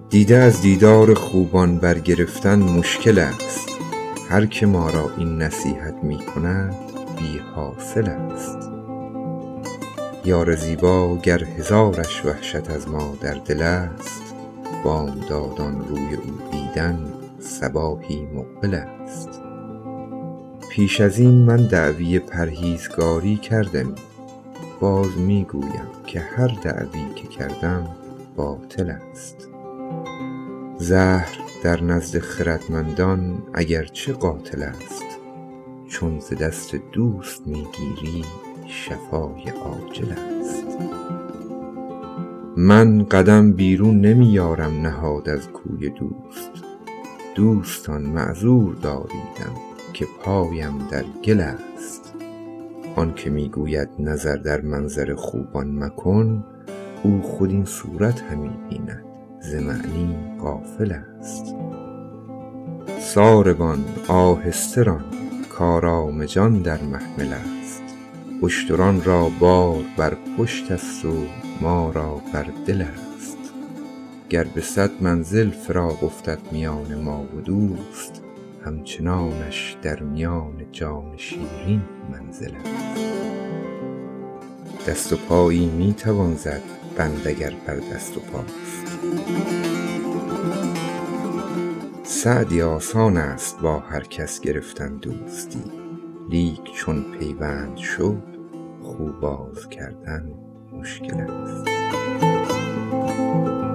دیده از دیدار خوبان برگرفتن مشکل است. هر که ما را این نصیحت می کند بی حاصل است. یار زیبا گر هزارش وحشت از ما در دل است، بامدادان روی او دیدن صباحی مقبل است. پیش از این من دعوی پرهیزگاری کردمی، باز می گویم که هر دعوی که کردم باطل است. زهر در نزد خردمندان اگرچه قاتل است، چون ز دست دوست می گیری شفای عاجل است. من قدم بیرون نمی یارم نهاد از کوی دوست، دوستان معذور داریدم که پایم در گل است. آن که می گوید نظر در منظر خوبان مکن، او خود این صورت همی بیند ز معنی غافل است. ساربان آهسته ران کآرام جان در محمل است، اشتران را بار بر پشت است و ما را بر دل است. گر به 100 منزل فراق افتد میان ما و دوست، همچنانش در میان جان شیرین منزل است. دست و پایی می توان زد بند اگر بر دست و پاست. سعدی آسان است با هر کس گرفتن دوستی، لیک چون پیوند شد خو باز کردن مشکل است.